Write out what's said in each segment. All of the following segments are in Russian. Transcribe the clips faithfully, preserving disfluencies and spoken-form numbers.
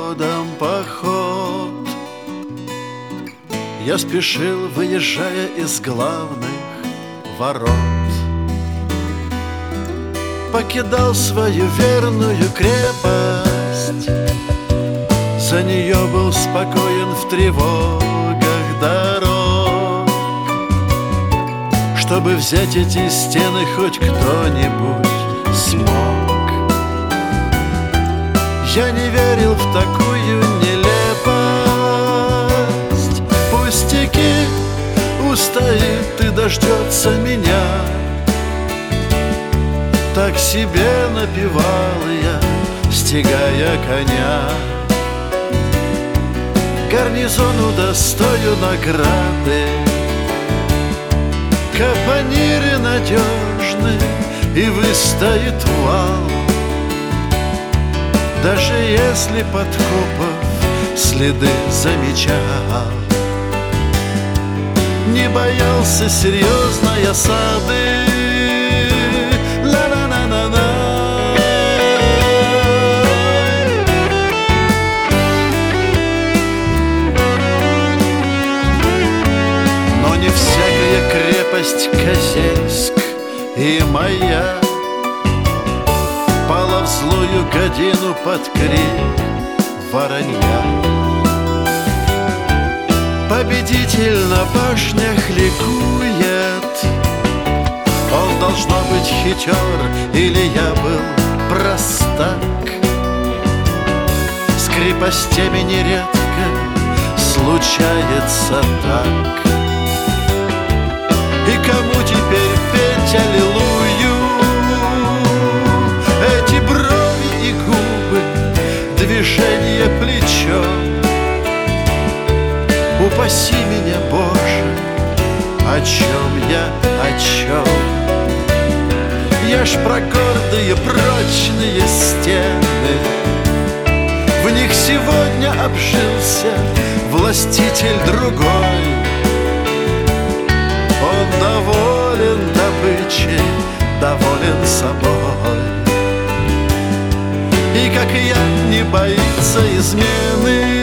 походом поход. Я спешил, выезжая из главных ворот. Покидал свою верную крепость, за нее был спокоен в тревогах дорог. Чтобы взять эти стены, хоть кто-нибудь смог. Я не верил в такую нелепость. Пустяки, устоит и дождется меня. Так себе напевал я, стегая коня. Гарнизону достою награды, капониры надежны, и выстоит вал. Даже если подкопов следы замечал, не боялся серьезной осады. Ла-ла-ла-ла-ла. Но не всякая крепость Козельск и моя пала в злую годину под крик воронья. Победитель на башнях ликует. Он должно быть хитер, или я был простак. С крепостями нередко случается так. И кому теперь петь аллилуйю? Эти брови и губы, движение плечом. Упаси меня, Боже, о чем я, о чем? Я ж про гордые прочные стены. В них сегодня обжился властитель другой. Он доволен добычей, доволен собой. И, как и я, не боится измены.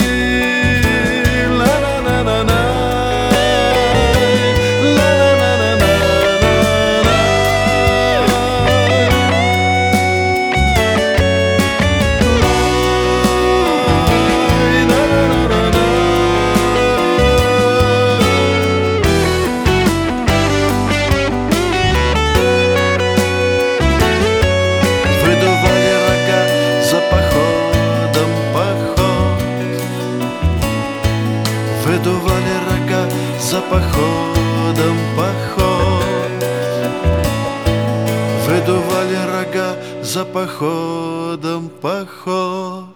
Выдували рога за походом поход. Выдували рога за походом поход.